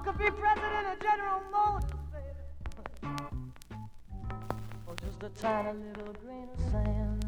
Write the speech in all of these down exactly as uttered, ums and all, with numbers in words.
could be president of General Motors, baby. Or just a tiny little grain of sand.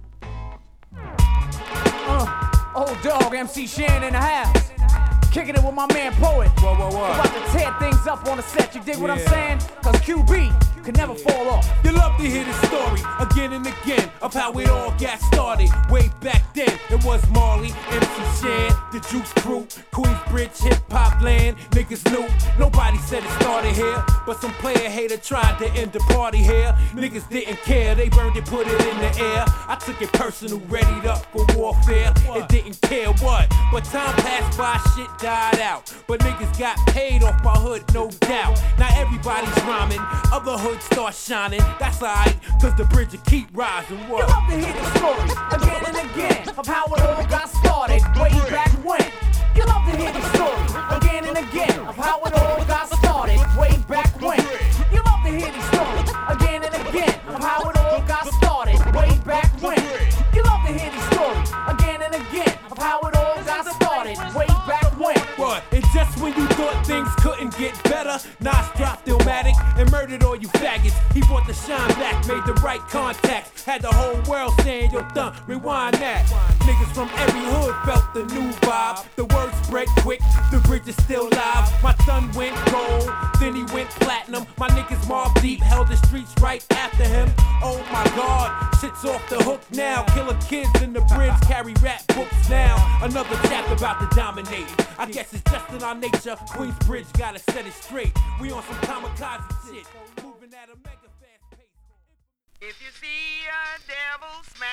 Uh, old dog M C Shan in the house. Kicking it with my man Poet. Whoa, whoa, whoa. About to tear things up on the set, you dig what I'm Yeah. saying? Cause Q B can never fall off. You love to hear the story again and again of how it all got started. Way back then, it was Marley, M C Shan, the Juice Crew, Queensbridge, hip hop land. Niggas knew nobody said it started here, but some player hater tried to end the party here. Niggas didn't care, they burned it, put it in the air. I took it personal, readied up for warfare, and didn't care what. But time passed by, shit died out. But niggas got paid off my hood, no doubt. Now everybody's rhyming, other hoods start shining. That's alright, cause the bridge will keep rising. What? You love to hear the stories again and again of how it all got started way back when. You love to hear the stories again and again of how it all got started way back when. You love to hear the stories again and again of how it all got started way back when. You love to hear the stories again and again of how it all got started way back when. What? And just when you thought things couldn't get better, Nas dropped Illmatic and murdered all you faggots. He brought the shine back, made the right contacts, had the whole world saying, yo, thumb, rewind that. Niggas from every hood felt the new vibe. The word spread quick, the bridge is still live. My son went gold, then he went platinum. My niggas Mob Deep held the streets right after him. Oh my God, shit's off the hook now. Killer kids in the bridge carry rap books now. Another chapter about to dominate. I guess it's just in our nature. Queensbridge gotta set it straight. We on some kamikaze shit, moving at a mega fast pace. If you see a devil,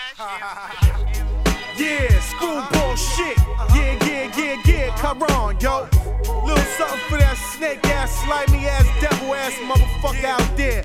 smash him. Yeah, screwball shit. Yeah, yeah, yeah, yeah, come on, yo. Little something for that snake ass, slimy ass, devil ass motherfucker out there.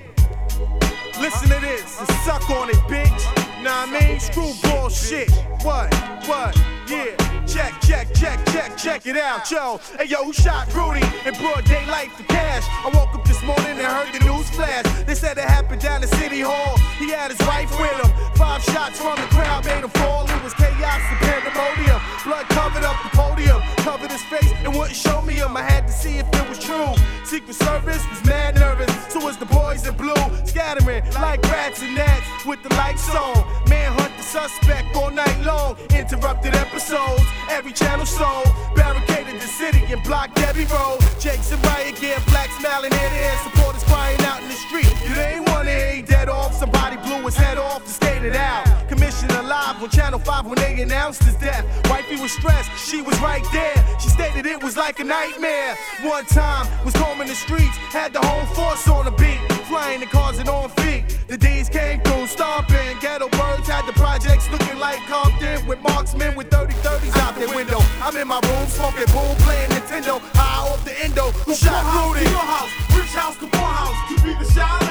Listen to this and suck on it, bitch. Nah, I mean, screwball shit. What? What? Yeah. Check, check, check, check, check it out, yo. Hey, yo, who shot Rudy in broad daylight for cash? I woke up this morning and heard the news flash. They said it happened down at City Hall. He had his wife with him. Five shots from the crowd made him fall. It was chaos and pandemonium. Blood covered up the podium, covered his face and wouldn't show me him. I had to see if it was true. Secret Service was mad nervous. So was the boys in blue, scattering like rats and gnats with the lights on. Manhunt the suspect all night long. Interrupted episodes, every channel sold. Barricaded the city and blocked every road. Jakes and riot gear, black smiling ear to ear. Supporters crying out in the street. You ain't wanna hear he dead off. Somebody blew his head off and skated out. Commissioner live on Channel five when they announced his death. Wifey was stressed, she was right there. She stated it was like a nightmare. One time was combing the streets, had the whole force on the beat. Flying the cars and on feet. The D's came through, stomping. Ghetto birds had the projects looking like Compton. With marksmen with thirty thirties out their window. I'm in my room, smoking boom, playing Nintendo. High off the endo. Who shot Rudy? Your house, rich house, the poor house. You be the child